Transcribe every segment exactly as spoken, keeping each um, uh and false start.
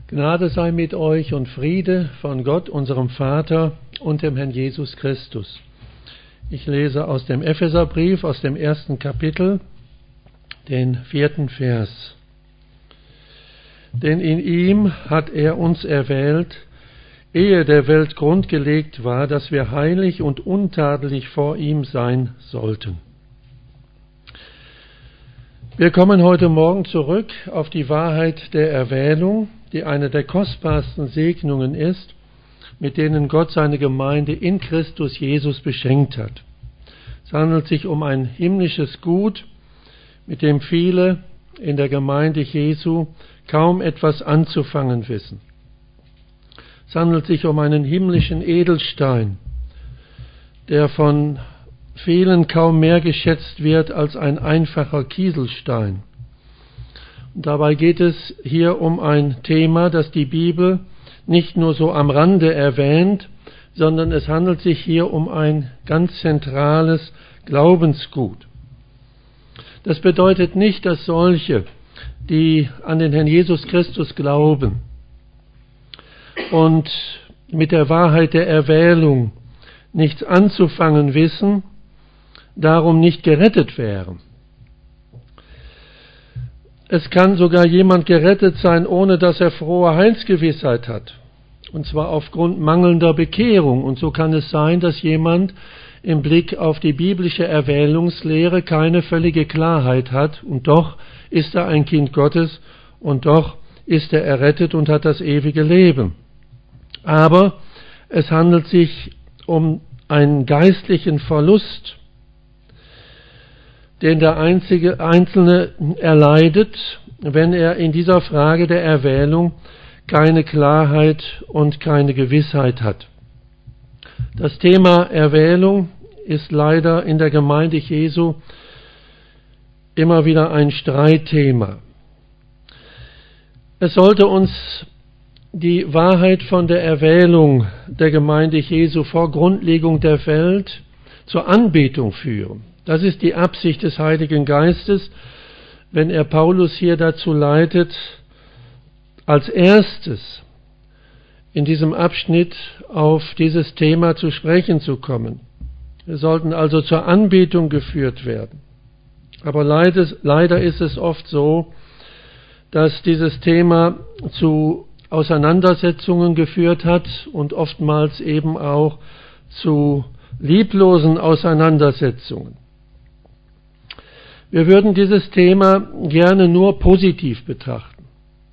Gnade sei mit euch und Friede von Gott, unserem Vater und dem Herrn Jesus Christus. Ich lese aus dem Epheserbrief, aus dem ersten Kapitel, den vierten Vers. Denn in ihm hat er uns erwählt, ehe der Welt Grund gelegt war, dass wir heilig und untadelig vor ihm sein sollten. Wir kommen heute Morgen zurück auf die Wahrheit der Erwählung, die eine der kostbarsten Segnungen ist, mit denen Gott seine Gemeinde in Christus Jesus beschenkt hat. Es handelt sich um ein himmlisches Gut, mit dem viele in der Gemeinde Jesu kaum etwas anzufangen wissen. Es handelt sich um einen himmlischen Edelstein, der von vielen kaum mehr geschätzt wird als ein einfacher Kieselstein. Und dabei geht es hier um ein Thema, das die Bibel nicht nur so am Rande erwähnt, sondern es handelt sich hier um ein ganz zentrales Glaubensgut. Das bedeutet nicht, dass solche, die an den Herrn Jesus Christus glauben und mit der Wahrheit der Erwählung nichts anzufangen wissen, darum nicht gerettet wären. Es kann sogar jemand gerettet sein, ohne dass er frohe Heilsgewissheit hat. Und zwar aufgrund mangelnder Bekehrung. Und so kann es sein, dass jemand im Blick auf die biblische Erwählungslehre keine völlige Klarheit hat. Und doch ist er ein Kind Gottes und doch ist er errettet und hat das ewige Leben. Aber es handelt sich um einen geistlichen Verlust, den der einzige Einzelne erleidet, wenn er in dieser Frage der Erwählung keine Klarheit und keine Gewissheit hat. Das Thema Erwählung ist leider in der Gemeinde Jesu immer wieder ein Streitthema. Es sollte uns die Wahrheit von der Erwählung der Gemeinde Jesu vor Grundlegung der Welt zur Anbetung führen. Das ist die Absicht des Heiligen Geistes, wenn er Paulus hier dazu leitet, als erstes in diesem Abschnitt auf dieses Thema zu sprechen zu kommen. Wir sollten also zur Anbetung geführt werden. Aber leider, leider ist es oft so, dass dieses Thema zu Auseinandersetzungen geführt hat und oftmals eben auch zu lieblosen Auseinandersetzungen. Wir würden dieses Thema gerne nur positiv betrachten.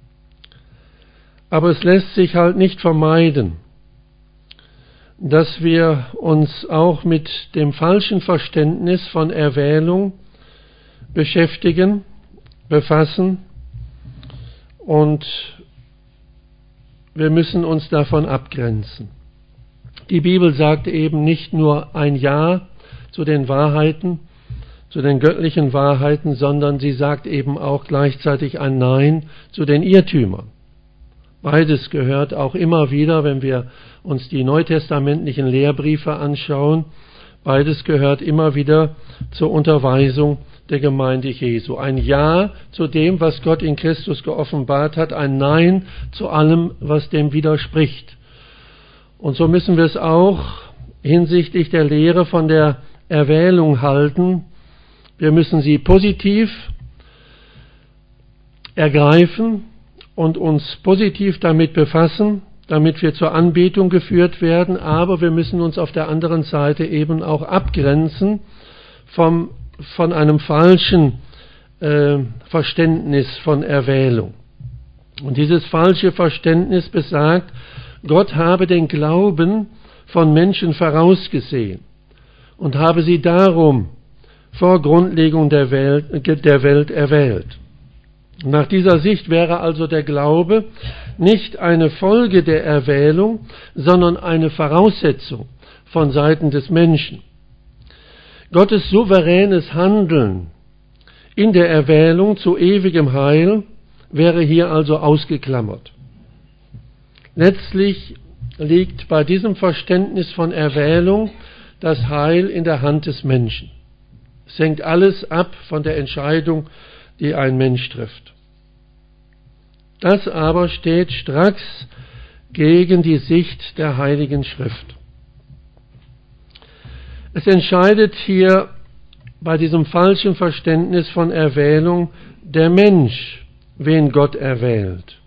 Aber es lässt sich halt nicht vermeiden, dass wir uns auch mit dem falschen Verständnis von Erwählung beschäftigen, befassen und wir müssen uns davon abgrenzen. Die Bibel sagt eben nicht nur ein Ja zu den Wahrheiten, zu den göttlichen Wahrheiten, sondern sie sagt eben auch gleichzeitig ein Nein zu den Irrtümern. Beides gehört auch immer wieder, wenn wir uns die neutestamentlichen Lehrbriefe anschauen, beides gehört immer wieder zur Unterweisung der Gemeinde Jesu. Ein Ja zu dem, was Gott in Christus geoffenbart hat, ein Nein zu allem, was dem widerspricht. Und so müssen wir es auch hinsichtlich der Lehre von der Erwählung halten. Wir müssen sie positiv ergreifen und uns positiv damit befassen, damit wir zur Anbetung geführt werden, aber wir müssen uns auf der anderen Seite eben auch abgrenzen vom, von einem falschen äh, Verständnis von Erwählung. Und dieses falsche Verständnis besagt, Gott habe den Glauben von Menschen vorausgesehen und habe sie darum vor Grundlegung der Welt, der Welt erwählt. Nach dieser Sicht wäre also der Glaube nicht eine Folge der Erwählung, sondern eine Voraussetzung von Seiten des Menschen. Gottes souveränes Handeln in der Erwählung zu ewigem Heil wäre hier also ausgeklammert. Letztlich liegt bei diesem Verständnis von Erwählung das Heil in der Hand des Menschen. Es hängt alles ab von der Entscheidung, die ein Mensch trifft. Das aber steht stracks gegen die Sicht der Heiligen Schrift. Es entscheidet hier bei diesem falschen Verständnis von Erwählung der Mensch, wen Gott erwählt.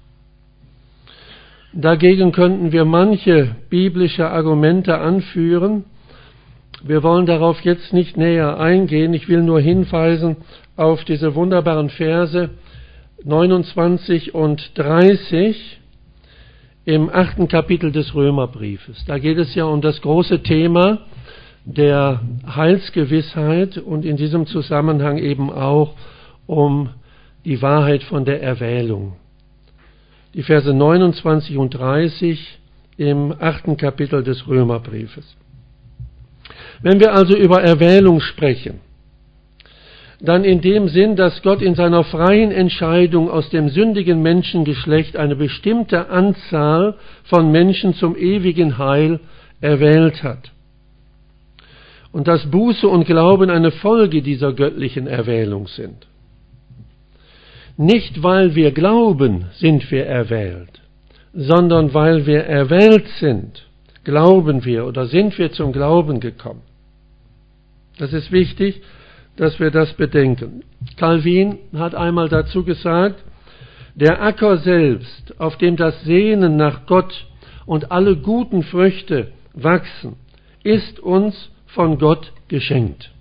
Dagegen könnten wir manche biblische Argumente anführen. Wir wollen darauf jetzt nicht näher eingehen. Ich will nur hinweisen auf diese wunderbaren Verse neunundzwanzig und dreißig im achten Kapitel des Römerbriefes. Da geht es ja um das große Thema der Heilsgewissheit und in diesem Zusammenhang eben auch um die Wahrheit von der Erwählung. Die Verse neunundzwanzig und dreißig im achten Kapitel des Römerbriefes. Wenn wir also über Erwählung sprechen, dann in dem Sinn, dass Gott in seiner freien Entscheidung aus dem sündigen Menschengeschlecht eine bestimmte Anzahl von Menschen zum ewigen Heil erwählt hat. Und dass Buße und Glauben eine Folge dieser göttlichen Erwählung sind. Nicht weil wir glauben, sind wir erwählt, sondern weil wir erwählt sind, glauben wir oder sind wir zum Glauben gekommen. Das ist wichtig, dass wir das bedenken. Calvin hat einmal dazu gesagt, der Acker selbst, auf dem das Sehnen nach Gott und alle guten Früchte wachsen, ist uns von Gott geschenkt.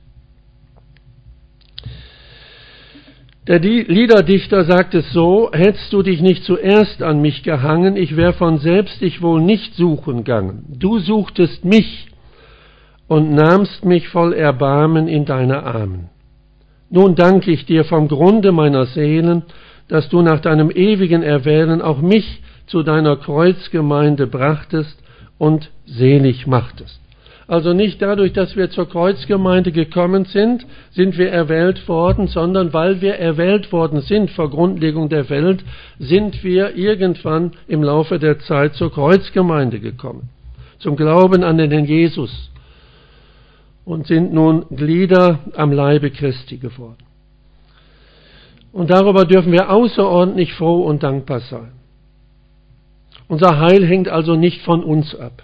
Der Liederdichter sagt es so: Hättest du dich nicht zuerst an mich gehangen, ich wär von selbst dich wohl nicht suchen gangen. Du suchtest mich und nahmst mich voll Erbarmen in deine Armen. Nun danke ich dir vom Grunde meiner Seelen, dass du nach deinem ewigen Erwählen auch mich zu deiner Kreuzgemeinde brachtest und selig machtest. Also nicht dadurch, dass wir zur Kreuzgemeinde gekommen sind, sind wir erwählt worden, sondern weil wir erwählt worden sind vor Grundlegung der Welt, sind wir irgendwann im Laufe der Zeit zur Kreuzgemeinde gekommen, zum Glauben an den Herrn Jesus und sind nun Glieder am Leibe Christi geworden. Und darüber dürfen wir außerordentlich froh und dankbar sein. Unser Heil hängt also nicht von uns ab.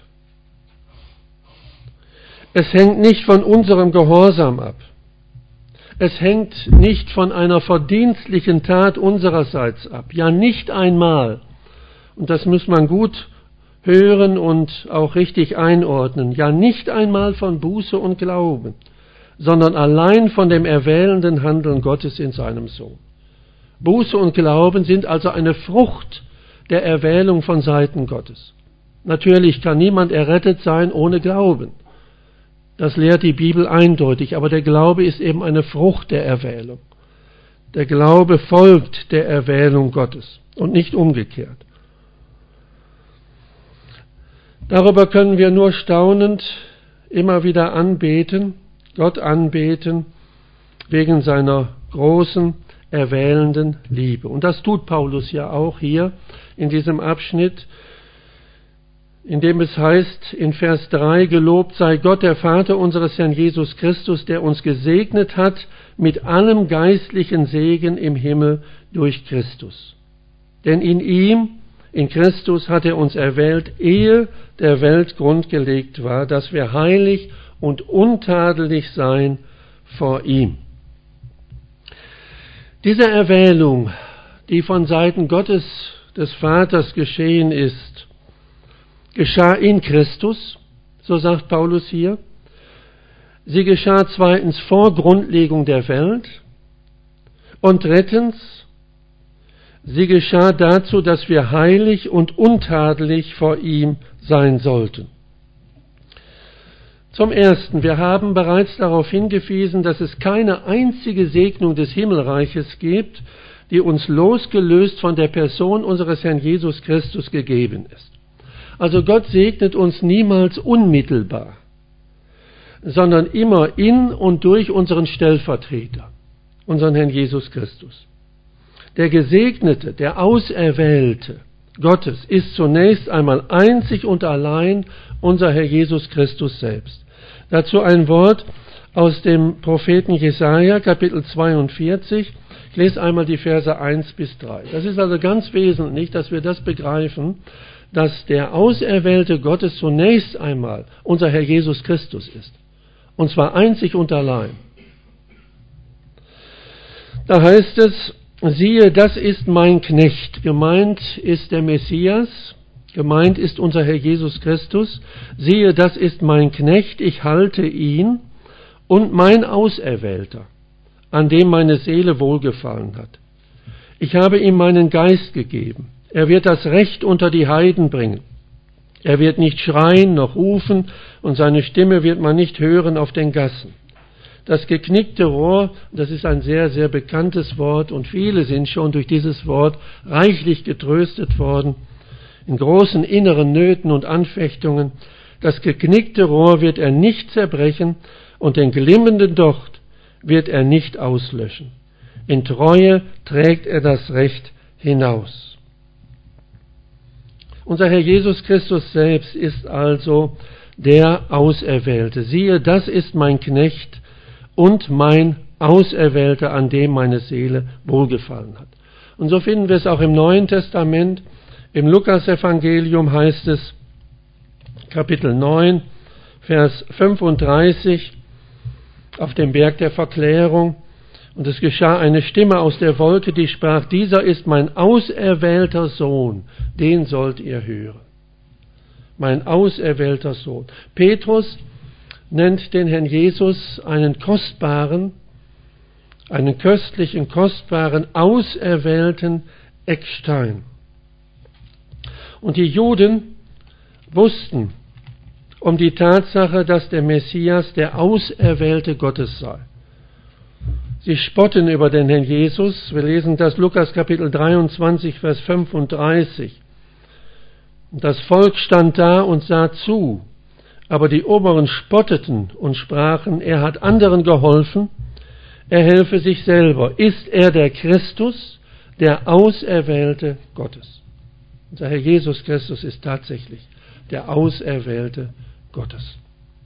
Es hängt nicht von unserem Gehorsam ab. Es hängt nicht von einer verdienstlichen Tat unsererseits ab. Ja, nicht einmal. Und das muss man gut hören und auch richtig einordnen. Ja, nicht einmal von Buße und Glauben, sondern allein von dem erwählenden Handeln Gottes in seinem Sohn. Buße und Glauben sind also eine Frucht der Erwählung von Seiten Gottes. Natürlich kann niemand errettet sein ohne Glauben. Das lehrt die Bibel eindeutig, aber der Glaube ist eben eine Frucht der Erwählung. Der Glaube folgt der Erwählung Gottes und nicht umgekehrt. Darüber können wir nur staunend immer wieder anbeten, Gott anbeten, wegen seiner großen, erwählenden Liebe. Und das tut Paulus ja auch hier in diesem Abschnitt, in dem es heißt in Vers drei, gelobt sei Gott, der Vater unseres Herrn Jesus Christus, der uns gesegnet hat mit allem geistlichen Segen im Himmel durch Christus. Denn in ihm, in Christus, hat er uns erwählt, ehe der Welt Grund gelegt war, dass wir heilig und untadelig seien vor ihm. Diese Erwählung, die von Seiten Gottes, des Vaters, geschehen ist, geschah in Christus, so sagt Paulus hier. Sie geschah zweitens vor Grundlegung der Welt und drittens, sie geschah dazu, dass wir heilig und untadelig vor ihm sein sollten. Zum Ersten, wir haben bereits darauf hingewiesen, dass es keine einzige Segnung des Himmelreiches gibt, die uns losgelöst von der Person unseres Herrn Jesus Christus gegeben ist. Also Gott segnet uns niemals unmittelbar, sondern immer in und durch unseren Stellvertreter, unseren Herrn Jesus Christus. Der Gesegnete, der Auserwählte Gottes ist zunächst einmal einzig und allein unser Herr Jesus Christus selbst. Dazu ein Wort aus dem Propheten Jesaja, Kapitel zweiundvierzig. Ich lese einmal die Verse eins bis drei. Das ist also ganz wesentlich, dass wir das begreifen, dass der Auserwählte Gottes zunächst einmal unser Herr Jesus Christus ist. Und zwar einzig und allein. Da heißt es, siehe, das ist mein Knecht. Gemeint ist der Messias, gemeint ist unser Herr Jesus Christus. Siehe, das ist mein Knecht, ich halte ihn und mein Auserwählter, an dem meine Seele wohlgefallen hat. Ich habe ihm meinen Geist gegeben. Er wird das Recht unter die Heiden bringen. Er wird nicht schreien noch rufen und seine Stimme wird man nicht hören auf den Gassen. Das geknickte Rohr, das ist ein sehr, sehr bekanntes Wort und viele sind schon durch dieses Wort reichlich getröstet worden in großen inneren Nöten und Anfechtungen. Das geknickte Rohr wird er nicht zerbrechen und den glimmenden Docht wird er nicht auslöschen. In Treue trägt er das Recht hinaus. Unser Herr Jesus Christus selbst ist also der Auserwählte. Siehe, das ist mein Knecht und mein Auserwählter, an dem meine Seele wohlgefallen hat. Und so finden wir es auch im Neuen Testament. Im Lukasevangelium heißt es, Kapitel neun, Vers fünfunddreißig, auf dem Berg der Verklärung, und es geschah eine Stimme aus der Wolke, die sprach, dieser ist mein auserwählter Sohn, den sollt ihr hören. Mein auserwählter Sohn. Petrus nennt den Herrn Jesus einen kostbaren, einen köstlichen, kostbaren, auserwählten Eckstein. Und die Juden wussten um die Tatsache, dass der Messias der Auserwählte Gottes sei. Sie spotten über den Herrn Jesus. Wir lesen das Lukas Kapitel dreiundzwanzig, Vers fünfunddreißig. Das Volk stand da und sah zu, aber die Oberen spotteten und sprachen, er hat anderen geholfen, er helfe sich selber. Ist er der Christus, der Auserwählte Gottes? Unser Herr Jesus Christus ist tatsächlich der Auserwählte Gottes.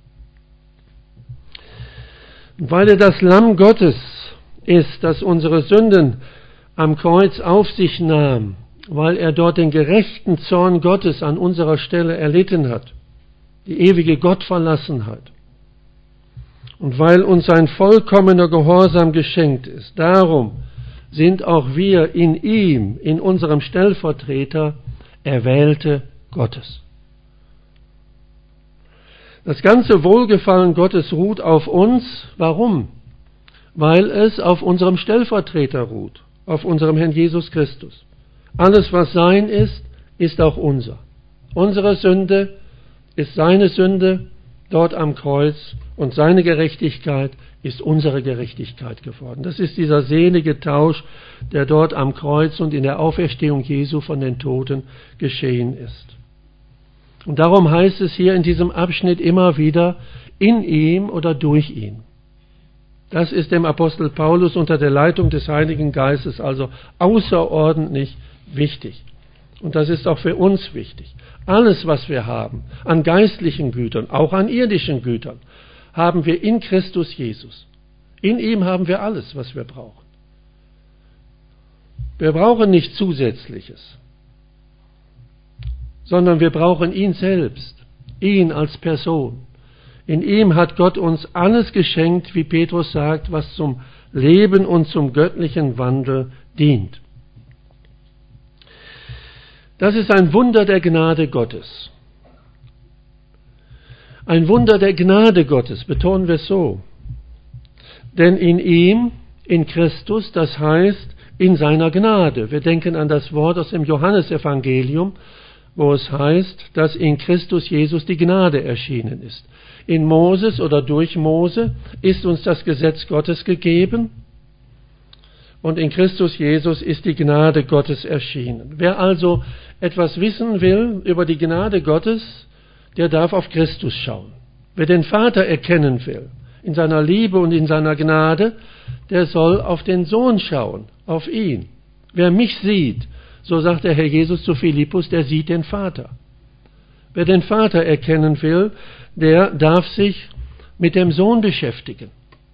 Und weil er das Lamm Gottes ist, das unsere Sünden am Kreuz auf sich nahm, weil er dort den gerechten Zorn Gottes an unserer Stelle erlitten hat, die ewige Gottverlassenheit, und weil uns sein vollkommener Gehorsam geschenkt ist, darum sind auch wir in ihm, in unserem Stellvertreter, Erwählte Gottes. Das ganze Wohlgefallen Gottes ruht auf uns. Warum? Weil es auf unserem Stellvertreter ruht, auf unserem Herrn Jesus Christus. Alles, was sein ist, ist auch unser. Unsere Sünde ist seine Sünde dort am Kreuz und seine Gerechtigkeit ist unsere Gerechtigkeit geworden. Das ist dieser selige Tausch, der dort am Kreuz und in der Auferstehung Jesu von den Toten geschehen ist. Und darum heißt es hier in diesem Abschnitt immer wieder, in ihm oder durch ihn. Das ist dem Apostel Paulus unter der Leitung des Heiligen Geistes also außerordentlich wichtig. Und das ist auch für uns wichtig. Alles, was wir haben, an geistlichen Gütern, auch an irdischen Gütern, haben wir in Christus Jesus. In ihm haben wir alles, was wir brauchen. Wir brauchen nicht Zusätzliches, sondern wir brauchen ihn selbst, ihn als Person. In ihm hat Gott uns alles geschenkt, wie Petrus sagt, was zum Leben und zum göttlichen Wandel dient. Das ist ein Wunder der Gnade Gottes. Ein Wunder der Gnade Gottes, betonen wir es so. Denn in ihm, in Christus, das heißt in seiner Gnade. Wir denken an das Wort aus dem Johannesevangelium, wo es heißt, dass in Christus Jesus die Gnade erschienen ist. In Moses oder durch Mose ist uns das Gesetz Gottes gegeben und in Christus Jesus ist die Gnade Gottes erschienen. Wer also etwas wissen will über die Gnade Gottes, der darf auf Christus schauen. Wer den Vater erkennen will, in seiner Liebe und in seiner Gnade, der soll auf den Sohn schauen, auf ihn. Wer mich sieht, so sagt der Herr Jesus zu Philippus, der sieht den Vater. Wer den Vater erkennen will, der darf sich mit dem Sohn beschäftigen.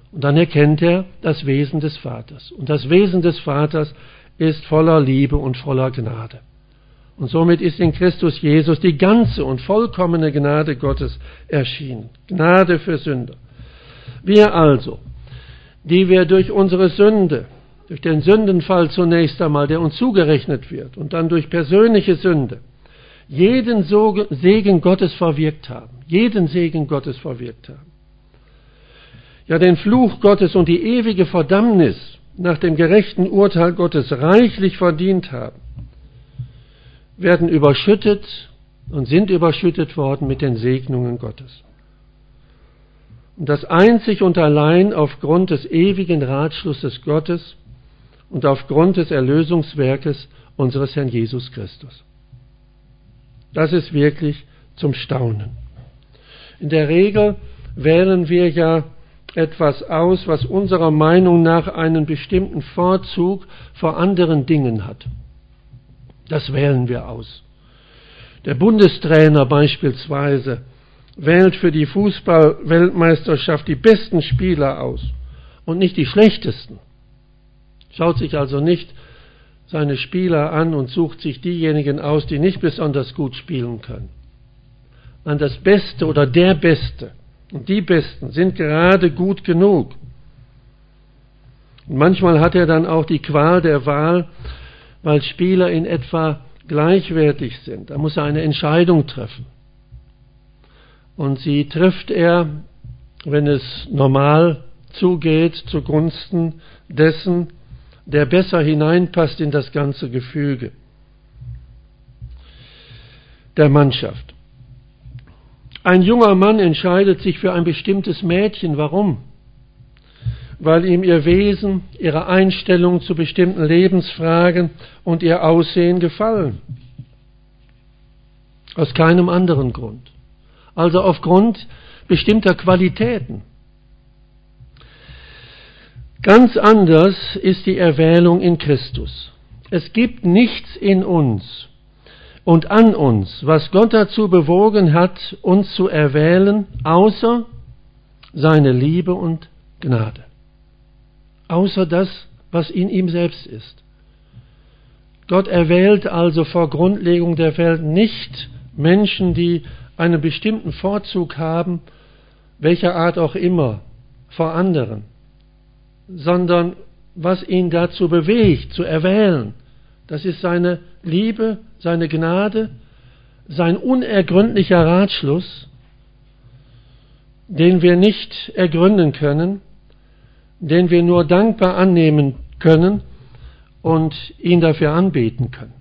Und dann erkennt er das Wesen des Vaters. Und das Wesen des Vaters ist voller Liebe und voller Gnade. Und somit ist in Christus Jesus die ganze und vollkommene Gnade Gottes erschienen. Gnade für Sünder. Wir also, die wir durch unsere Sünde, durch den Sündenfall zunächst einmal, der uns zugerechnet wird, und dann durch persönliche Sünde, jeden Segen Gottes verwirkt haben. Jeden Segen Gottes verwirkt haben. Ja, den Fluch Gottes und die ewige Verdammnis nach dem gerechten Urteil Gottes reichlich verdient haben, werden überschüttet und sind überschüttet worden mit den Segnungen Gottes. Und das einzig und allein aufgrund des ewigen Ratschlusses Gottes und aufgrund des Erlösungswerkes unseres Herrn Jesus Christus. Das ist wirklich zum Staunen. In der Regel wählen wir ja etwas aus, was unserer Meinung nach einen bestimmten Vorzug vor anderen Dingen hat. Das wählen wir aus. Der Bundestrainer beispielsweise wählt für die Fußball-Weltmeisterschaft die besten Spieler aus und nicht die schlechtesten. Schaut sich also nicht seine Spieler an und sucht sich diejenigen aus, die nicht besonders gut spielen können. An das Beste oder der Beste und die Besten sind gerade gut genug. Und manchmal hat er dann auch die Qual der Wahl, weil Spieler in etwa gleichwertig sind. Da muss er eine Entscheidung treffen. Und sie trifft er, wenn es normal zugeht, zugunsten dessen, der besser hineinpasst in das ganze Gefüge der Mannschaft. Ein junger Mann entscheidet sich für ein bestimmtes Mädchen. Warum? Weil ihm ihr Wesen, ihre Einstellung zu bestimmten Lebensfragen und ihr Aussehen gefallen. Aus keinem anderen Grund. Also aufgrund bestimmter Qualitäten. Ganz anders ist die Erwählung in Christus. Es gibt nichts in uns und an uns, was Gott dazu bewogen hat, uns zu erwählen, außer seine Liebe und Gnade. Außer das, was in ihm selbst ist. Gott erwählt also vor Grundlegung der Welt nicht Menschen, die einen bestimmten Vorzug haben, welcher Art auch immer, vor anderen, sondern was ihn dazu bewegt, zu erwählen, das ist seine Liebe, seine Gnade, sein unergründlicher Ratschluss, den wir nicht ergründen können, den wir nur dankbar annehmen können und ihn dafür anbeten können.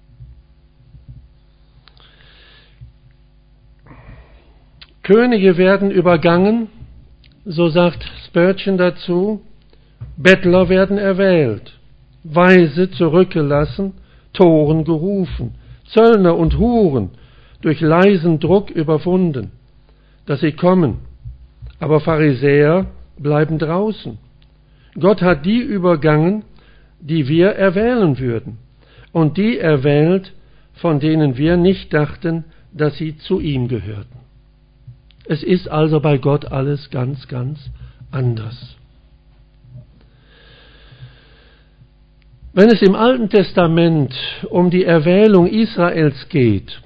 Könige werden übergangen, so sagt Spurgeon dazu, Bettler werden erwählt, Weise zurückgelassen, Toren gerufen, Zöllner und Huren durch leisen Druck überwunden, dass sie kommen, aber Pharisäer bleiben draußen. Gott hat die übergangen, die wir erwählen würden, und die erwählt, von denen wir nicht dachten, dass sie zu ihm gehörten. Es ist also bei Gott alles ganz, ganz anders. Wenn es im Alten Testament um die Erwählung Israels geht,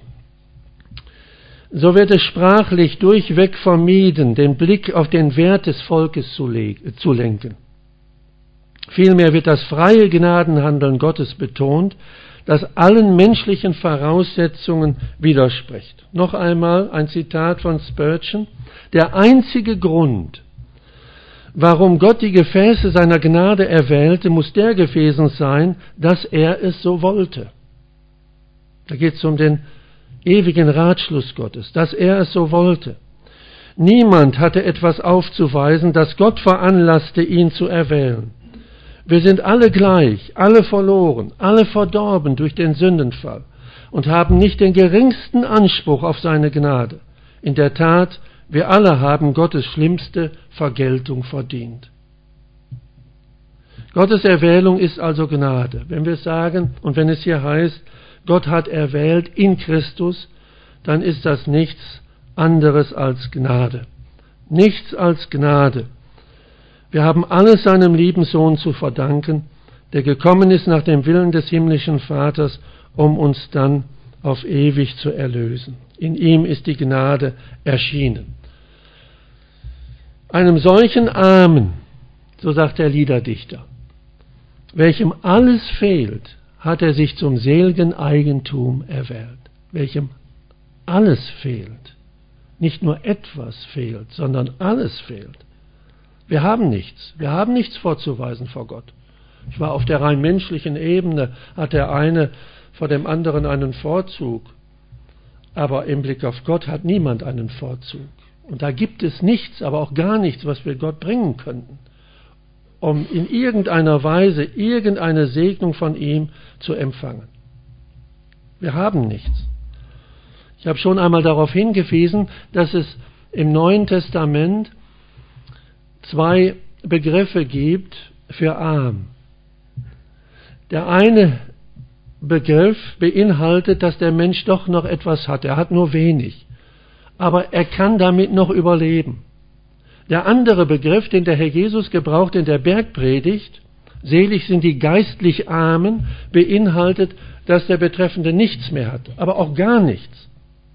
so wird es sprachlich durchweg vermieden, den Blick auf den Wert des Volkes zu, leg- zu lenken. Vielmehr wird das freie Gnadenhandeln Gottes betont, das allen menschlichen Voraussetzungen widerspricht. Noch einmal ein Zitat von Spurgeon. Der einzige Grund, warum Gott die Gefäße seiner Gnade erwählte, muss der gewesen sein, dass er es so wollte. Da geht es um den ewigen Ratschluss Gottes, dass er es so wollte. Niemand hatte etwas aufzuweisen, das Gott veranlasste, ihn zu erwählen. Wir sind alle gleich, alle verloren, alle verdorben durch den Sündenfall und haben nicht den geringsten Anspruch auf seine Gnade. In der Tat, wir alle haben Gottes schlimmste Vergeltung verdient. Gottes Erwählung ist also Gnade. Wenn wir sagen, und wenn es hier heißt, Gott hat erwählt in Christus, dann ist das nichts anderes als Gnade. Nichts als Gnade. Wir haben alles seinem lieben Sohn zu verdanken, der gekommen ist nach dem Willen des himmlischen Vaters, um uns dann auf ewig zu erlösen. In ihm ist die Gnade erschienen. Einem solchen Armen, so sagt der Liederdichter, welchem alles fehlt, hat er sich zum seligen Eigentum erwählt. Welchem alles fehlt, nicht nur etwas fehlt, sondern alles fehlt. Wir haben nichts, wir haben nichts vorzuweisen vor Gott. Ich war auf der rein menschlichen Ebene, hat der eine vor dem anderen einen Vorzug, aber im Blick auf Gott hat niemand einen Vorzug. Und da gibt es nichts, aber auch gar nichts, was wir Gott bringen könnten, um in irgendeiner Weise irgendeine Segnung von ihm zu empfangen. Wir haben nichts. Ich habe schon einmal darauf hingewiesen, dass es im Neuen Testament zwei Begriffe gibt für arm. Der eine Begriff beinhaltet, dass der Mensch doch noch etwas hat. Er hat nur wenig, aber er kann damit noch überleben. Der andere Begriff, den der Herr Jesus gebraucht in der Bergpredigt, selig sind die geistlich Armen, beinhaltet, dass der Betreffende nichts mehr hat, aber auch gar nichts.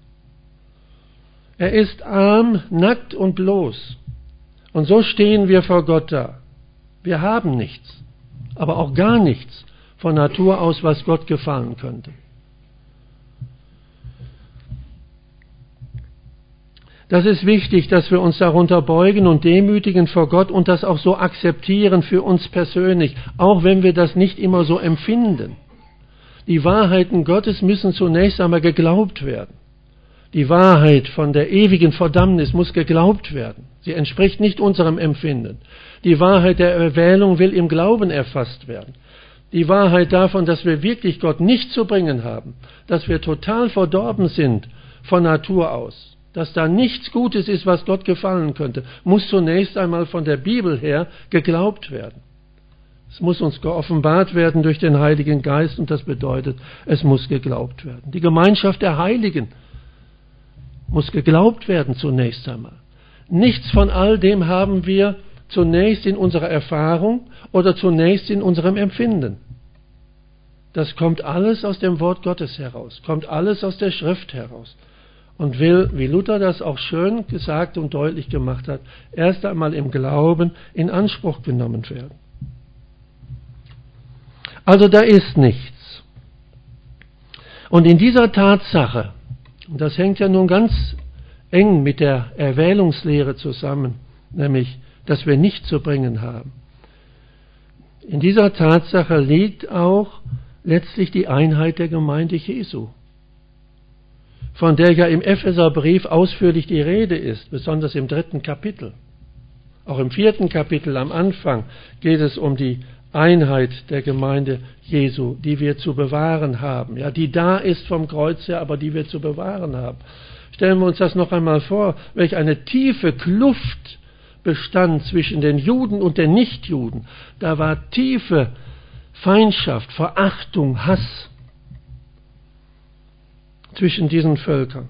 Er ist arm, nackt und bloß. Und so stehen wir vor Gott da. Wir haben nichts, aber auch gar nichts von Natur aus, was Gott gefallen könnte. Das ist wichtig, dass wir uns darunter beugen und demütigen vor Gott und das auch so akzeptieren für uns persönlich, auch wenn wir das nicht immer so empfinden. Die Wahrheiten Gottes müssen zunächst einmal geglaubt werden. Die Wahrheit von der ewigen Verdammnis muss geglaubt werden. Sie entspricht nicht unserem Empfinden. Die Wahrheit der Erwählung will im Glauben erfasst werden. Die Wahrheit davon, dass wir wirklich Gott nicht zu bringen haben, dass wir total verdorben sind von Natur aus, dass da nichts Gutes ist, was Gott gefallen könnte, muss zunächst einmal von der Bibel her geglaubt werden. Es muss uns geoffenbart werden durch den Heiligen Geist und das bedeutet, es muss geglaubt werden. Die Gemeinschaft der Heiligen muss geglaubt werden zunächst einmal. Nichts von all dem haben wir zunächst in unserer Erfahrung oder zunächst in unserem Empfinden. Das kommt alles aus dem Wort Gottes heraus, kommt alles aus der Schrift heraus und will, wie Luther das auch schön gesagt und deutlich gemacht hat, erst einmal im Glauben in Anspruch genommen werden. Also da ist nichts. Und in dieser Tatsache, und das hängt ja nun ganz eng mit der Erwählungslehre zusammen, nämlich, dass wir nichts zu bringen haben. In dieser Tatsache liegt auch letztlich die Einheit der Gemeinde Jesu, von der ja im Epheserbrief ausführlich die Rede ist, besonders im dritten Kapitel. Auch im vierten Kapitel am Anfang geht es um die Einheit der Gemeinde Jesu, die wir zu bewahren haben, ja, die da ist vom Kreuz her, aber die wir zu bewahren haben. Stellen wir uns das noch einmal vor, welch eine tiefe Kluft bestand zwischen den Juden und den Nichtjuden. Da war tiefe Feindschaft, Verachtung, Hass zwischen diesen Völkern.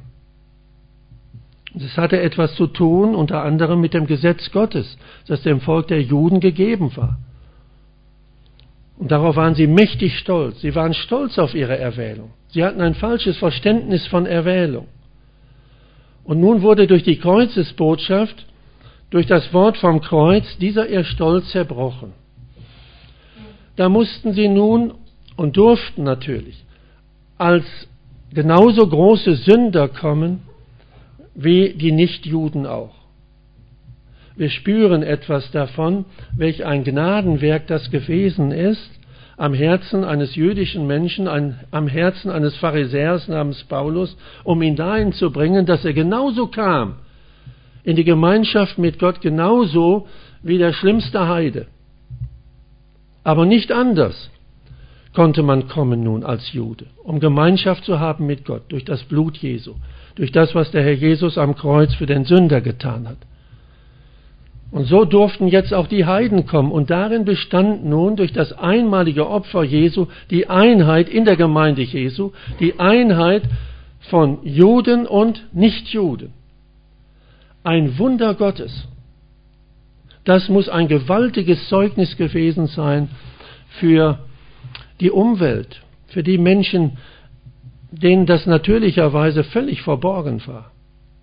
Es hatte etwas zu tun, unter anderem mit dem Gesetz Gottes, das dem Volk der Juden gegeben war. Und darauf waren sie mächtig stolz. Sie waren stolz auf ihre Erwählung. Sie hatten ein falsches Verständnis von Erwählung. Und nun wurde durch die Kreuzesbotschaft, durch das Wort vom Kreuz, dieser ihr Stolz zerbrochen. Da mussten sie nun und durften natürlich als genauso große Sünder kommen wie die Nichtjuden auch. Wir spüren etwas davon, welch ein Gnadenwerk das gewesen ist, am Herzen eines jüdischen Menschen, ein, am Herzen eines Pharisäers namens Paulus, um ihn dahin zu bringen, dass er genauso kam, in die Gemeinschaft mit Gott, genauso wie der schlimmste Heide. Aber nicht anders konnte man kommen nun als Jude, um Gemeinschaft zu haben mit Gott, durch das Blut Jesu, durch das, was der Herr Jesus am Kreuz für den Sünder getan hat. Und so durften jetzt auch die Heiden kommen. Und darin bestand nun durch das einmalige Opfer Jesu die Einheit in der Gemeinde Jesu, die Einheit von Juden und Nichtjuden. Ein Wunder Gottes, Das muss ein gewaltiges Zeugnis gewesen sein für die Umwelt, für die Menschen, denen das natürlicherweise völlig verborgen war.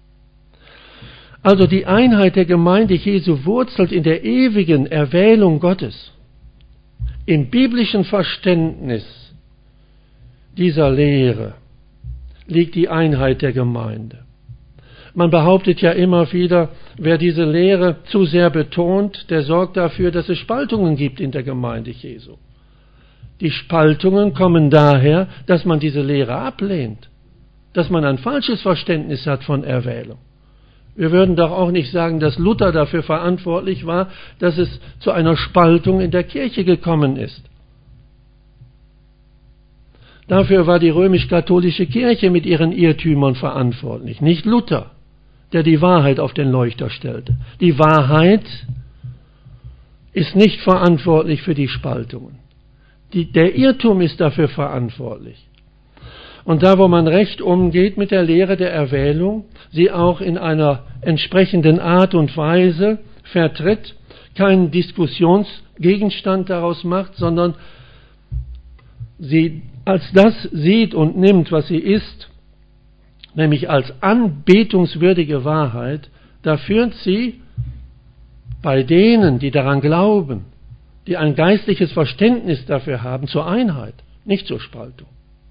Also die Einheit der Gemeinde Jesu wurzelt in der ewigen Erwählung Gottes. Im biblischen Verständnis dieser Lehre liegt die Einheit der Gemeinde. Man behauptet ja immer wieder, wer diese Lehre zu sehr betont, der sorgt dafür, dass es Spaltungen gibt in der Gemeinde Jesu. Die Spaltungen kommen daher, dass man diese Lehre ablehnt, dass man ein falsches Verständnis hat von Erwählung. Wir würden doch auch nicht sagen, dass Luther dafür verantwortlich war, dass es zu einer Spaltung in der Kirche gekommen ist. Dafür war die römisch-katholische Kirche mit ihren Irrtümern verantwortlich, nicht Luther, der die Wahrheit auf den Leuchter stellte. Die Wahrheit ist nicht verantwortlich für die Spaltungen. Die, der Irrtum ist dafür verantwortlich. Und da, wo man recht umgeht mit der Lehre der Erwählung, sie auch in einer entsprechenden Art und Weise vertritt, keinen Diskussionsgegenstand daraus macht, sondern sie als das sieht und nimmt, was sie ist, nämlich als anbetungswürdige Wahrheit, da führt sie bei denen, die daran glauben, die ein geistliches Verständnis dafür haben, zur Einheit, nicht zur Spaltung.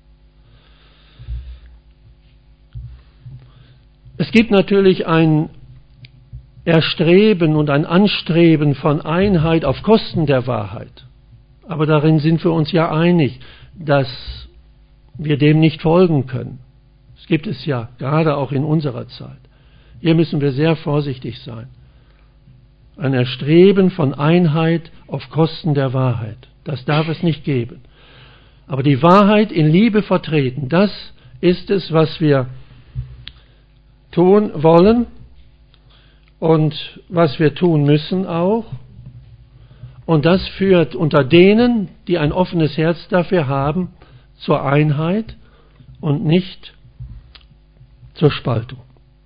Es gibt natürlich ein Erstreben und ein Anstreben von Einheit auf Kosten der Wahrheit. Aber darin sind wir uns ja einig, dass wir dem nicht folgen können. Das gibt es ja gerade auch in unserer Zeit. Hier müssen wir sehr vorsichtig sein. Ein Erstreben von Einheit auf Kosten der Wahrheit. Das darf es nicht geben. Aber die Wahrheit in Liebe vertreten, das ist es, was wir tun wollen und was wir tun müssen auch. Und das führt unter denen, die ein offenes Herz dafür haben, zur Einheit und nicht zur Spaltung.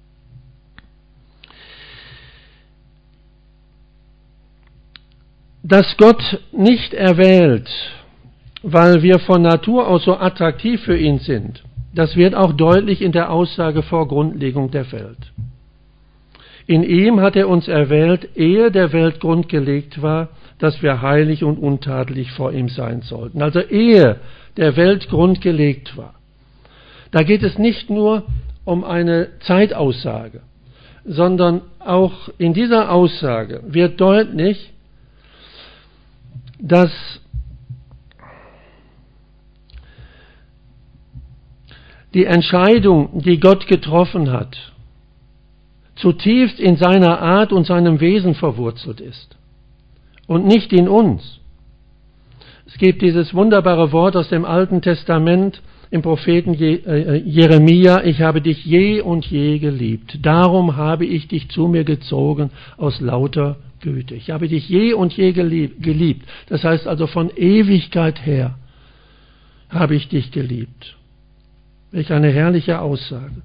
Dass Gott nicht erwählt, weil wir von Natur aus so attraktiv für ihn sind, das wird auch deutlich in der Aussage vor Grundlegung der Welt. In ihm hat er uns erwählt, ehe der Welt Grund gelegt war, dass wir heilig und untadelig vor ihm sein sollten. Also ehe der Welt Grund gelegt war. Da geht es nicht nur um eine Zeitaussage, sondern auch in dieser Aussage wird deutlich, dass die Entscheidung, die Gott getroffen hat, zutiefst in seiner Art und seinem Wesen verwurzelt ist und nicht in uns. Es gibt dieses wunderbare Wort aus dem Alten Testament im Propheten Jeremia: Ich habe dich je und je geliebt, darum habe ich dich zu mir gezogen aus lauter Güte. Ich habe dich je und je geliebt. Das heißt also, von Ewigkeit her habe ich dich geliebt. Welch eine herrliche Aussage.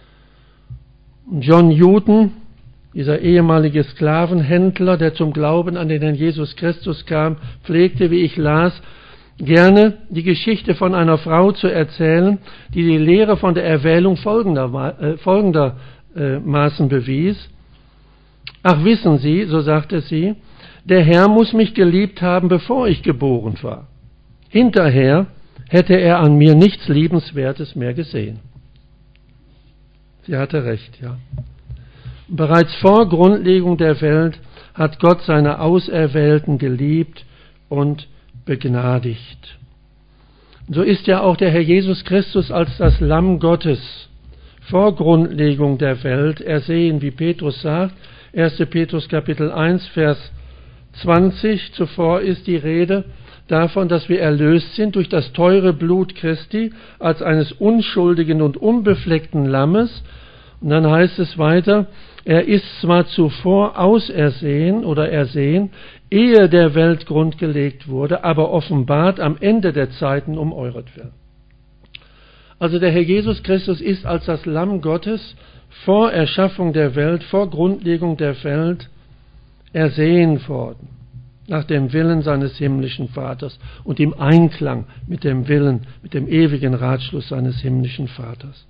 John Newton, dieser ehemalige Sklavenhändler, der zum Glauben an den Herrn Jesus Christus kam, pflegte, wie ich las, gerne die Geschichte von einer Frau zu erzählen, die die Lehre von der Erwählung folgender, äh, folgendermaßen bewies. Ach, wissen Sie, so sagte sie, der Herr muss mich geliebt haben, bevor ich geboren war. Hinterher hätte er an mir nichts Liebenswertes mehr gesehen. Sie hatte recht, ja. Bereits vor Grundlegung der Welt hat Gott seine Auserwählten geliebt und begnadigt. So ist ja auch der Herr Jesus Christus als das Lamm Gottes vor Grundlegung der Welt ersehen, wie Petrus sagt, erster Petrus Kapitel eins, Vers zwanzig, zuvor ist die Rede davon, dass wir erlöst sind durch das teure Blut Christi als eines unschuldigen und unbefleckten Lammes. Und dann heißt es weiter, er ist zwar zuvor ausersehen oder ersehen, ehe der Welt Grund gelegt wurde, aber offenbart am Ende der Zeiten um euretwillen. Also der Herr Jesus Christus ist als das Lamm Gottes vor Erschaffung der Welt, vor Grundlegung der Welt ersehen worden, nach dem Willen seines himmlischen Vaters und im Einklang mit dem Willen, mit dem ewigen Ratschluss seines himmlischen Vaters.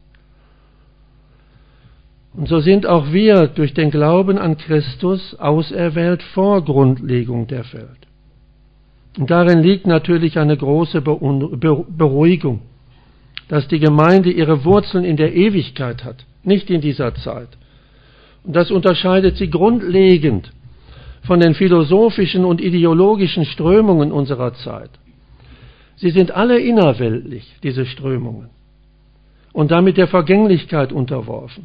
Und so sind auch wir durch den Glauben an Christus auserwählt vor Grundlegung der Welt. Und darin liegt natürlich eine große Beruhigung, dass die Gemeinde ihre Wurzeln in der Ewigkeit hat, nicht in dieser Zeit. Und das unterscheidet sie grundlegend von den philosophischen und ideologischen Strömungen unserer Zeit. Sie sind alle innerweltlich, diese Strömungen, und damit der Vergänglichkeit unterworfen.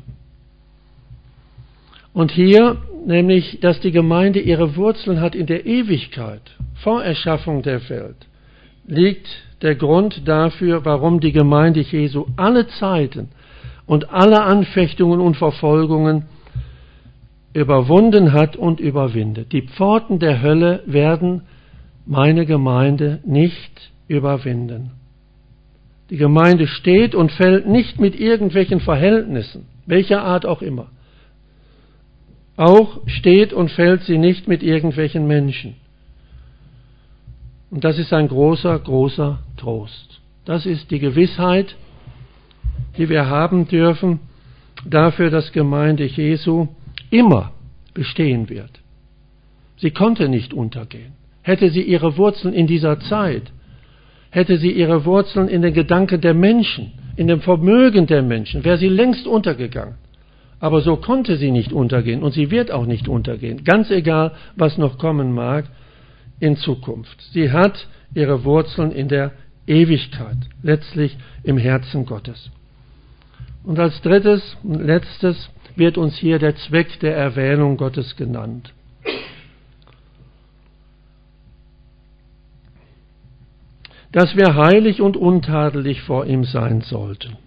Und hier, nämlich, dass die Gemeinde ihre Wurzeln hat in der Ewigkeit, vor Erschaffung der Welt, liegt der Grund dafür, warum die Gemeinde Jesu alle Zeiten und alle Anfechtungen und Verfolgungen überwunden hat und überwindet. Die Pforten der Hölle werden meine Gemeinde nicht überwinden. Die Gemeinde steht und fällt nicht mit irgendwelchen Verhältnissen, welcher Art auch immer. Auch steht und fällt sie nicht mit irgendwelchen Menschen. Und das ist ein großer, großer Trost. Das ist die Gewissheit, die wir haben dürfen, dafür, dass Gemeinde Jesu immer bestehen wird. Sie konnte nicht untergehen. Hätte sie ihre Wurzeln in dieser Zeit, hätte sie ihre Wurzeln in den Gedanken der Menschen, in dem Vermögen der Menschen, wäre sie längst untergegangen. Aber so konnte sie nicht untergehen und sie wird auch nicht untergehen, ganz egal, was noch kommen mag in Zukunft. Sie hat ihre Wurzeln in der Ewigkeit, letztlich im Herzen Gottes. Und als drittes und letztes wird uns hier der Zweck der Erwählung Gottes genannt. Dass wir heilig und untadelig vor ihm sein sollten.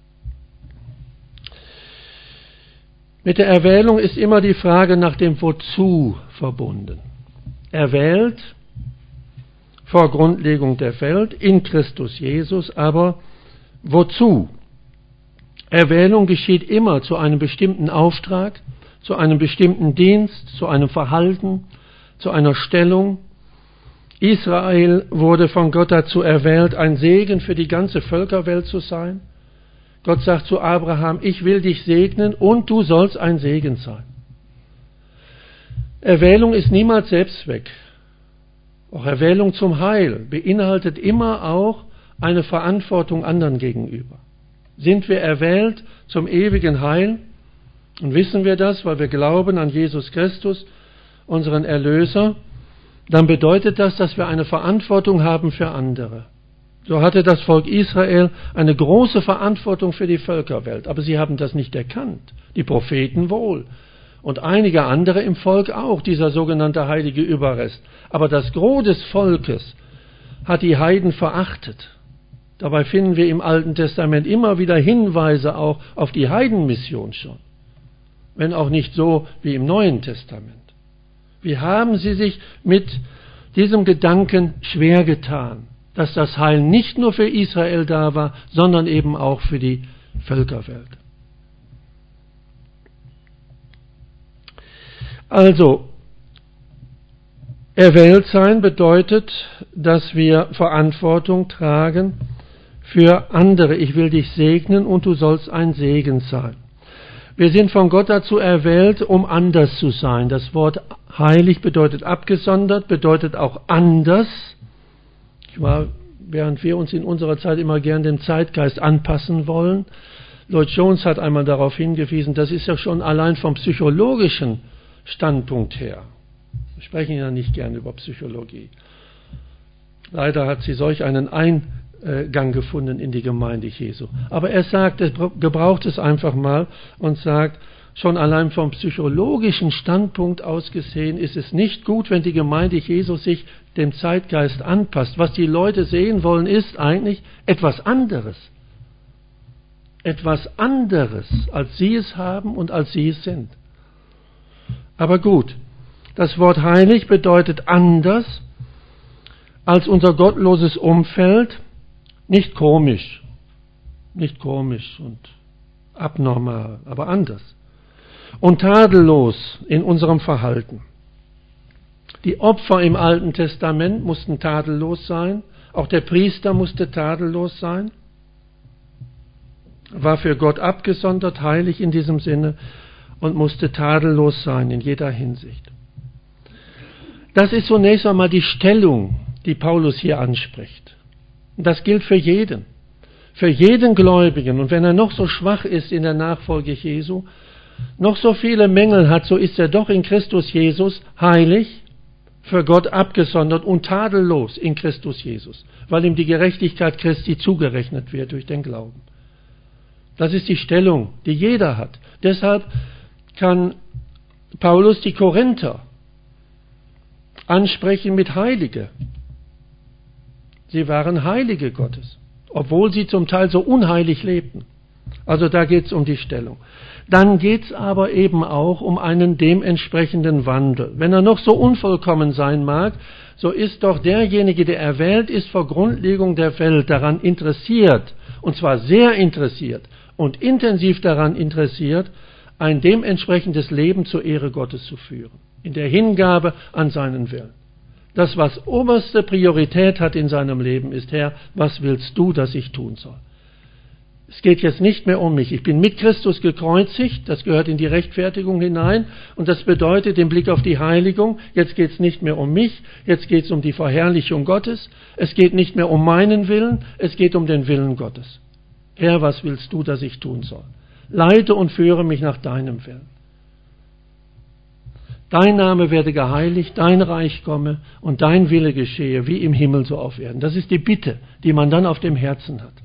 Mit der Erwählung ist immer die Frage nach dem Wozu verbunden. Erwählt vor Grundlegung der Welt in Christus Jesus, aber wozu? Erwählung geschieht immer zu einem bestimmten Auftrag, zu einem bestimmten Dienst, zu einem Verhalten, zu einer Stellung. Israel wurde von Gott dazu erwählt, ein Segen für die ganze Völkerwelt zu sein. Gott sagt zu Abraham, ich will dich segnen und du sollst ein Segen sein. Erwählung ist niemals Selbstzweck. Auch Erwählung zum Heil beinhaltet immer auch eine Verantwortung anderen gegenüber. Sind wir erwählt zum ewigen Heil? Und wissen wir das, weil wir glauben an Jesus Christus, unseren Erlöser, dann bedeutet das, dass wir eine Verantwortung haben für andere. So hatte das Volk Israel eine große Verantwortung für die Völkerwelt, aber sie haben das nicht erkannt, die Propheten wohl und einige andere im Volk auch, dieser sogenannte heilige Überrest. Aber das Gros des Volkes hat die Heiden verachtet. Dabei finden wir im Alten Testament immer wieder Hinweise auch auf die Heidenmission schon, wenn auch nicht so wie im Neuen Testament. Wie haben sie sich mit diesem Gedanken schwer getan, dass das Heil nicht nur für Israel da war, sondern eben auch für die Völkerwelt. Also, erwählt sein bedeutet, dass wir Verantwortung tragen für andere. Ich will dich segnen und du sollst ein Segen sein. Wir sind von Gott dazu erwählt, um anders zu sein. Das Wort heilig bedeutet abgesondert, bedeutet auch anders. Ich war, während wir uns in unserer Zeit immer gern dem Zeitgeist anpassen wollen, Lloyd Jones hat einmal darauf hingewiesen, das ist ja schon allein vom psychologischen Standpunkt her. Wir sprechen ja nicht gern über Psychologie. Leider hat sie solch einen Eingang gefunden in die Gemeinde Jesu. Aber er sagt, er gebraucht es einfach mal und sagt, schon allein vom psychologischen Standpunkt aus gesehen ist es nicht gut, wenn die Gemeinde Jesu sich dem Zeitgeist anpasst. Was die Leute sehen wollen, ist eigentlich etwas anderes. Etwas anderes, als sie es haben und als sie es sind. Aber gut, das Wort heilig bedeutet anders als unser gottloses Umfeld, nicht komisch, nicht komisch und abnormal, aber anders. Und tadellos in unserem Verhalten. Die Opfer im Alten Testament mussten tadellos sein. Auch der Priester musste tadellos sein. War für Gott abgesondert, heilig in diesem Sinne und musste tadellos sein in jeder Hinsicht. Das ist zunächst einmal die Stellung, die Paulus hier anspricht. Und das gilt für jeden, für jeden Gläubigen. Und wenn er noch so schwach ist in der Nachfolge Jesu, noch so viele Mängel hat, so ist er doch in Christus Jesus heilig, für Gott abgesondert und tadellos in Christus Jesus, weil ihm die Gerechtigkeit Christi zugerechnet wird durch den Glauben. Das ist die Stellung, die jeder hat. Deshalb kann Paulus die Korinther ansprechen mit Heilige. Sie waren Heilige Gottes, obwohl sie zum Teil so unheilig lebten. Also da geht es um die Stellung. Dann geht es aber eben auch um einen dementsprechenden Wandel. Wenn er noch so unvollkommen sein mag, so ist doch derjenige, der erwählt ist vor Grundlegung der Welt, daran interessiert, und zwar sehr interessiert und intensiv daran interessiert, ein dementsprechendes Leben zur Ehre Gottes zu führen, in der Hingabe an seinen Willen. Das, was oberste Priorität hat in seinem Leben, ist: Herr, was willst du, dass ich tun soll? Es geht jetzt nicht mehr um mich. Ich bin mit Christus gekreuzigt, das gehört in die Rechtfertigung hinein, und das bedeutet den Blick auf die Heiligung. Jetzt geht es nicht mehr um mich, jetzt geht es um die Verherrlichung Gottes. Es geht nicht mehr um meinen Willen, es geht um den Willen Gottes. Herr, was willst du, dass ich tun soll? Leite und führe mich nach deinem Willen. Dein Name werde geheiligt, dein Reich komme und dein Wille geschehe, wie im Himmel so auf Erden. Das ist die Bitte, die man dann auf dem Herzen hat.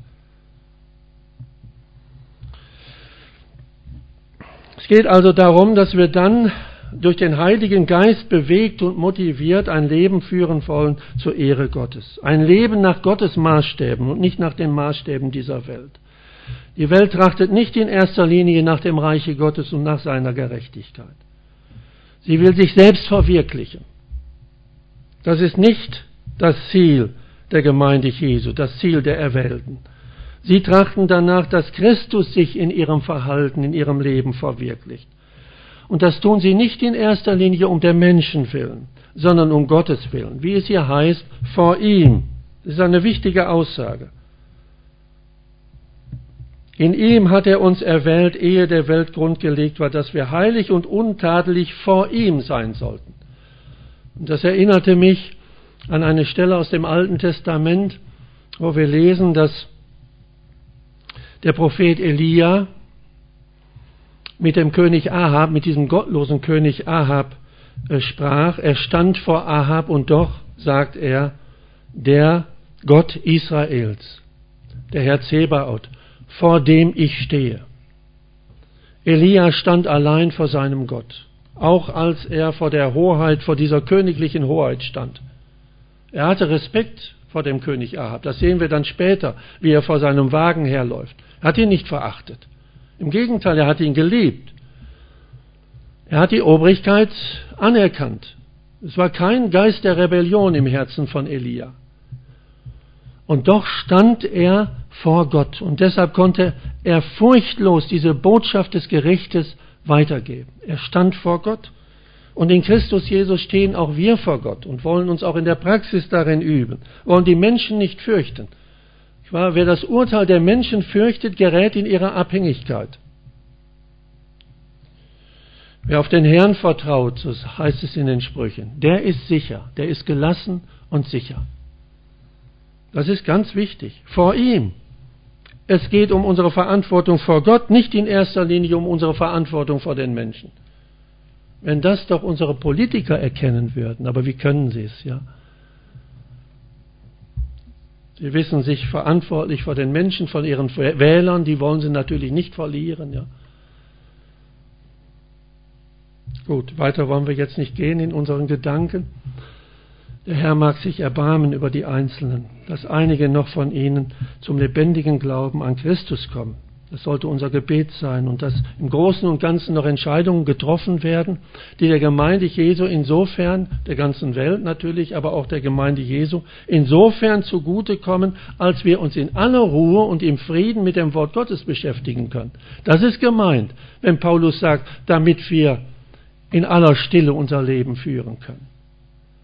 Es geht also darum, dass wir dann durch den Heiligen Geist bewegt und motiviert ein Leben führen wollen zur Ehre Gottes. Ein Leben nach Gottes Maßstäben und nicht nach den Maßstäben dieser Welt. Die Welt trachtet nicht in erster Linie nach dem Reiche Gottes und nach seiner Gerechtigkeit. Sie will sich selbst verwirklichen. Das ist nicht das Ziel der Gemeinde Jesu, das Ziel der Erwählten. Sie trachten danach, dass Christus sich in ihrem Verhalten, in ihrem Leben verwirklicht. Und das tun sie nicht in erster Linie um der Menschen willen, sondern um Gottes Willen. Wie es hier heißt, vor ihm. Das ist eine wichtige Aussage. In ihm hat er uns erwählt, ehe der Welt Grund gelegt war, dass wir heilig und untadelig vor ihm sein sollten. Und das erinnerte mich an eine Stelle aus dem Alten Testament, wo wir lesen, dass der Prophet Elia mit dem König Ahab, mit diesem gottlosen König Ahab äh, sprach. Er stand vor Ahab und doch, sagt er, der Gott Israels, der Herr Zebaoth, vor dem ich stehe. Elia stand allein vor seinem Gott, auch als er vor der Hoheit, vor dieser königlichen Hoheit stand. Er hatte Respekt vor dem König Ahab. Das sehen wir dann später, wie er vor seinem Wagen herläuft. Er hat ihn nicht verachtet. Im Gegenteil, er hat ihn geliebt. Er hat die Obrigkeit anerkannt. Es war kein Geist der Rebellion im Herzen von Elia. Und doch stand er vor Gott. Und deshalb konnte er furchtlos diese Botschaft des Gerichtes weitergeben. Er stand vor Gott. Und in Christus Jesus stehen auch wir vor Gott und wollen uns auch in der Praxis darin üben, wollen die Menschen nicht fürchten. Wer das Urteil der Menschen fürchtet, gerät in ihre Abhängigkeit. Wer auf den Herrn vertraut, so heißt es in den Sprüchen, der ist sicher, der ist gelassen und sicher. Das ist ganz wichtig. Vor ihm. Es geht um unsere Verantwortung vor Gott, nicht in erster Linie um unsere Verantwortung vor den Menschen. Wenn das doch unsere Politiker erkennen würden, aber wie können sie es, ja? Sie wissen sich verantwortlich vor den Menschen, von ihren Wählern, die wollen sie natürlich nicht verlieren, ja. Gut, weiter wollen wir jetzt nicht gehen in unseren Gedanken. Der Herr mag sich erbarmen über die Einzelnen, dass einige noch von ihnen zum lebendigen Glauben an Christus kommen. Das sollte unser Gebet sein und dass im Großen und Ganzen noch Entscheidungen getroffen werden, die der Gemeinde Jesu insofern, der ganzen Welt natürlich, aber auch der Gemeinde Jesu, insofern zugutekommen, als wir uns in aller Ruhe und im Frieden mit dem Wort Gottes beschäftigen können. Das ist gemeint, wenn Paulus sagt, damit wir in aller Stille unser Leben führen können.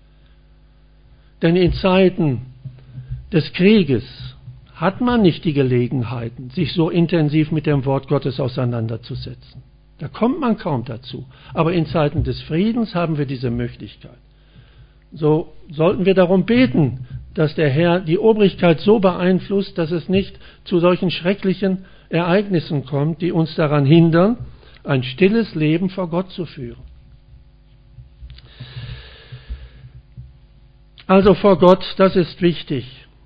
Denn in Zeiten des Krieges hat man nicht die Gelegenheiten, sich so intensiv mit dem Wort Gottes auseinanderzusetzen. Da kommt man kaum dazu. Aber in Zeiten des Friedens haben wir diese Möglichkeit. So sollten wir darum beten, dass der Herr die Obrigkeit so beeinflusst, dass es nicht zu solchen schrecklichen Ereignissen kommt, die uns daran hindern, ein stilles Leben vor Gott zu führen. Also vor Gott, das ist wichtig.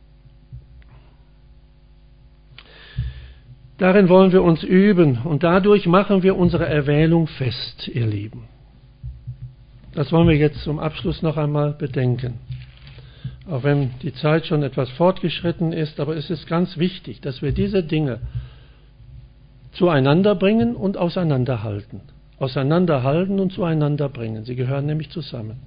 Darin wollen wir uns üben und dadurch machen wir unsere Erwählung fest, ihr Lieben. Das wollen wir jetzt zum Abschluss noch einmal bedenken. Auch wenn die Zeit schon etwas fortgeschritten ist, aber es ist ganz wichtig, dass wir diese Dinge zueinander bringen und auseinanderhalten. Auseinanderhalten und zueinander bringen. Sie gehören nämlich zusammen.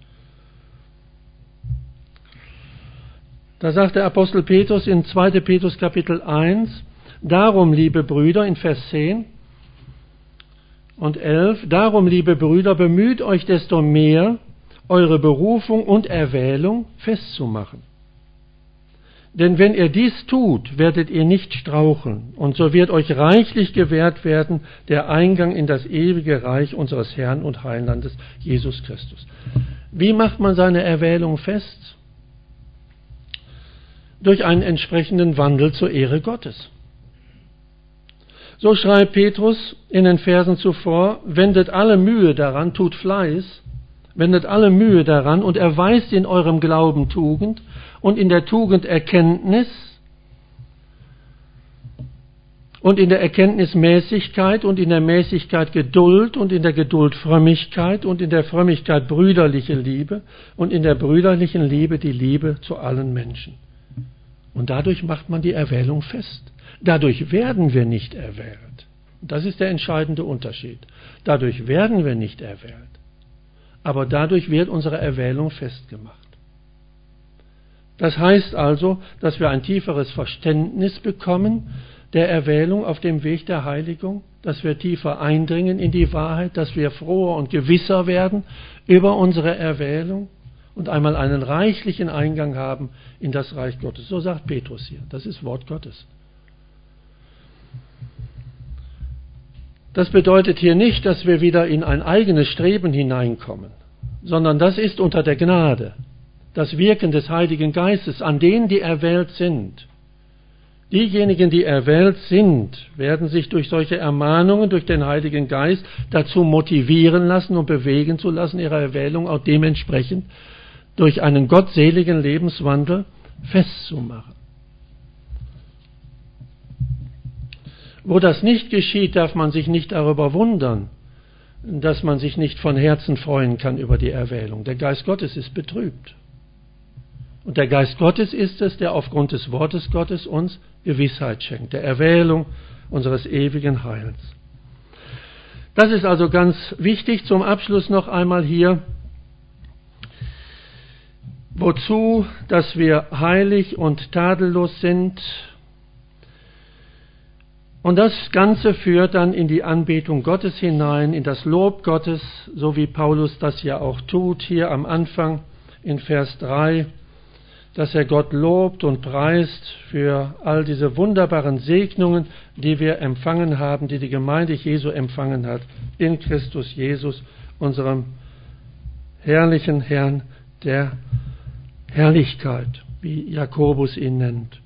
Da sagt der Apostel Petrus in zweiter Petrus Kapitel eins, darum, liebe Brüder, in Vers zehn und elf, darum, liebe Brüder, bemüht euch desto mehr, eure Berufung und Erwählung festzumachen. Denn wenn ihr dies tut, werdet ihr nicht straucheln, und so wird euch reichlich gewährt werden der Eingang in das ewige Reich unseres Herrn und Heilandes, Jesus Christus. Wie macht man seine Erwählung fest? Durch einen entsprechenden Wandel zur Ehre Gottes. So schreibt Petrus in den Versen zuvor, wendet alle Mühe daran, tut Fleiß, wendet alle Mühe daran und erweist in eurem Glauben Tugend und in der Tugend Erkenntnis und in der Erkenntnis Mäßigkeit und in der Mäßigkeit Geduld und in der Geduld Frömmigkeit und in der Frömmigkeit brüderliche Liebe und in der brüderlichen Liebe die Liebe zu allen Menschen. Und dadurch macht man die Erwählung fest. Dadurch werden wir nicht erwählt. Das ist der entscheidende Unterschied. Dadurch werden wir nicht erwählt. Aber dadurch wird unsere Erwählung festgemacht. Das heißt also, dass wir ein tieferes Verständnis bekommen der Erwählung auf dem Weg der Heiligung, dass wir tiefer eindringen in die Wahrheit, dass wir froher und gewisser werden über unsere Erwählung und einmal einen reichlichen Eingang haben in das Reich Gottes. So sagt Petrus hier. Das ist Wort Gottes. Das bedeutet hier nicht, dass wir wieder in ein eigenes Streben hineinkommen, sondern das ist unter der Gnade, das Wirken des Heiligen Geistes, an denen die erwählt sind. Diejenigen, die erwählt sind, werden sich durch solche Ermahnungen, durch den Heiligen Geist dazu motivieren lassen und bewegen zu lassen, ihre Erwählung auch dementsprechend durch einen gottseligen Lebenswandel festzumachen. Wo das nicht geschieht, darf man sich nicht darüber wundern, dass man sich nicht von Herzen freuen kann über die Erwählung. Der Geist Gottes ist betrübt. Und der Geist Gottes ist es, der aufgrund des Wortes Gottes uns Gewissheit schenkt, der Erwählung unseres ewigen Heils. Das ist also ganz wichtig. Zum Abschluss noch einmal hier. Wozu, dass wir heilig und tadellos sind. Und das Ganze führt dann in die Anbetung Gottes hinein, in das Lob Gottes, so wie Paulus das ja auch tut, hier am Anfang in Vers drei, dass er Gott lobt und preist für all diese wunderbaren Segnungen, die wir empfangen haben, die die Gemeinde Jesu empfangen hat, in Christus Jesus, unserem herrlichen Herrn der Herrlichkeit, wie Jakobus ihn nennt.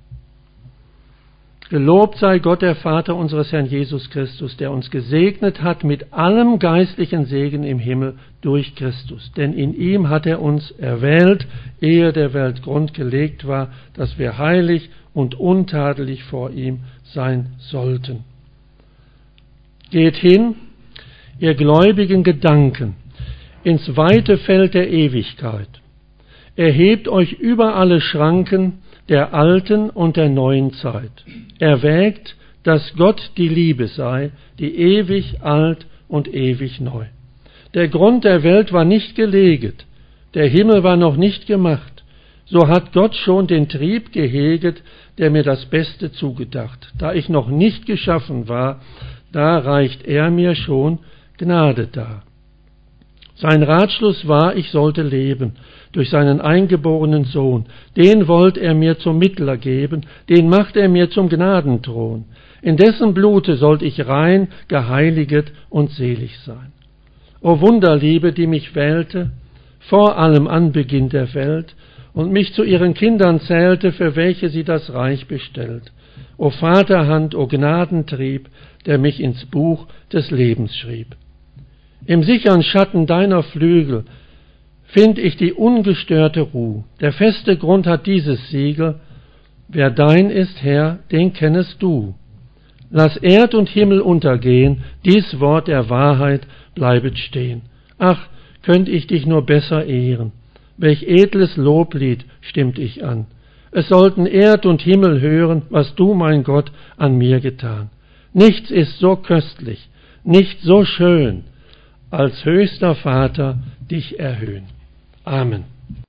Gelobt sei Gott, der Vater unseres Herrn Jesus Christus, der uns gesegnet hat mit allem geistlichen Segen im Himmel durch Christus. Denn in ihm hat er uns erwählt, ehe der Welt Grund gelegt war, dass wir heilig und untadelig vor ihm sein sollten. Geht hin, ihr gläubigen Gedanken, ins weite Feld der Ewigkeit. Erhebt euch über alle Schranken der alten und der neuen Zeit. Erwägt, dass Gott die Liebe sei, die ewig alt und ewig neu. Der Grund der Welt war nicht geleget, der Himmel war noch nicht gemacht, so hat Gott schon den Trieb geheget, der mir das Beste zugedacht. Da ich noch nicht geschaffen war, da reicht er mir schon Gnade dar. Sein Ratschluss war, ich sollte leben durch seinen eingeborenen Sohn. Den wollte er mir zum Mittler geben, den macht er mir zum Gnadenthron. In dessen Blute sollte ich rein, geheiliget und selig sein. O Wunderliebe, die mich wählte, vor allem Anbeginn der Welt, und mich zu ihren Kindern zählte, für welche sie das Reich bestellt. O Vaterhand, o Gnadentrieb, der mich ins Buch des Lebens schrieb. Im sichern Schatten deiner Flügel find ich die ungestörte Ruh. Der feste Grund hat dieses Siegel: Wer dein ist, Herr, den kennest du. Lass Erd und Himmel untergehen, dies Wort der Wahrheit bleibet stehen. Ach, könnt ich dich nur besser ehren. Welch edles Loblied stimmt ich an. Es sollten Erd und Himmel hören, was du, mein Gott, an mir getan. Nichts ist so köstlich, nicht so schön, als höchster Vater dich erhöhen. Amen.